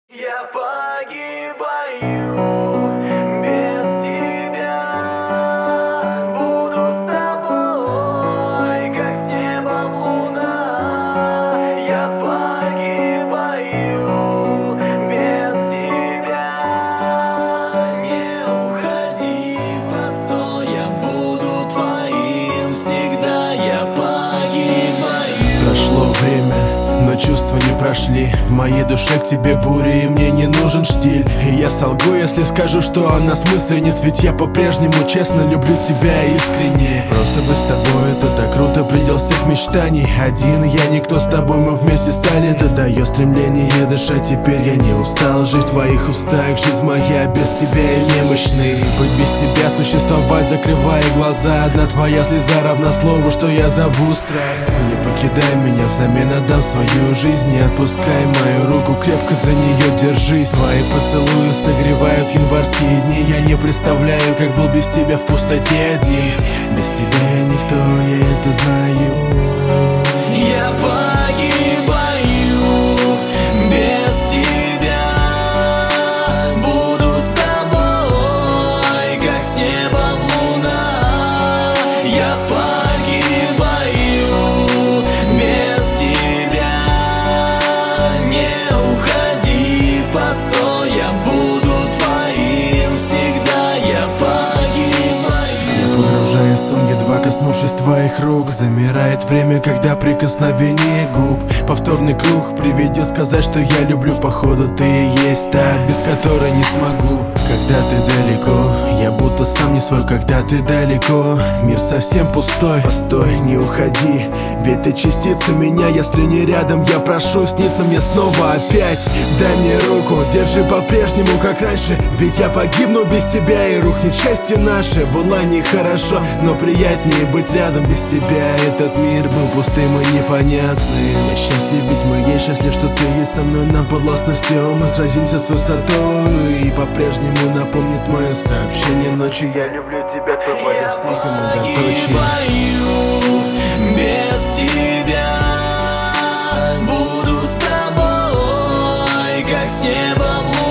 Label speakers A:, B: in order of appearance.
A: Я погибаю без тебя, буду с тобой, как с небом луна. Я погибаю без тебя, не уходи, постой, я буду твоим всегда. Я погибаю.
B: Прошло время, но чувства не прошли. В моей душе к тебе бури, и мне не нужен штиль. И я солгу, если скажу, что она смысла нет. Ведь я по-прежнему честно люблю тебя искренне. Просто быть с тобой, это так круто, предел всех мечтаний. Один я, никто с тобой, мы вместе стали. Это дает стремление дышать, теперь я не устал жить в твоих устах. Жизнь моя без тебя и немощный. Быть без тебя, существовать, закрывая глаза. Одна твоя слеза равна слову, что я зову страх. Не покидай меня, взамен отдам свою жизнь. Не отпускай мою руку, крепко за нее держись. Твои поцелуи согревают январские дни. Я не представляю, как был без тебя в пустоте один. Без тебя я никто, я это знаю.
A: Я погибаю без тебя, буду с тобой, как с небом луна. Я погибаю без тебя, не уходи, постой, я буду твоим всегда. Я погибаю.
B: Я погружаюсь в сон, едва коснувшись твоих рук. Замирает время, когда прикосновение губ. Повторный круг приведет сказать, что я люблю. Походу ты и есть та, без которой не смогу. Когда ты далеко, я будто сам не свой. Когда ты далеко, мир совсем пустой. Постой, не уходи, ведь ты частица меня. Если не рядом, я прошу сниться мне снова опять. Дай мне руку, держи по-прежнему, как раньше. Ведь я погибну без тебя, и рухнет счастье наше. В онлайне хорошо, но приятнее быть рядом. Без тебя этот мир был пустым и непонятным. Я счастлив, ведь мы есть, счастлив, что ты есть со мной. Нам подвластно все, мы сразимся с высотой. И по-прежнему напомнит мое сообщение ночью. Я люблю тебя, твой
A: Я
B: психомоготочие.
A: погибаю без тебя, буду с тобой, как с небом луна.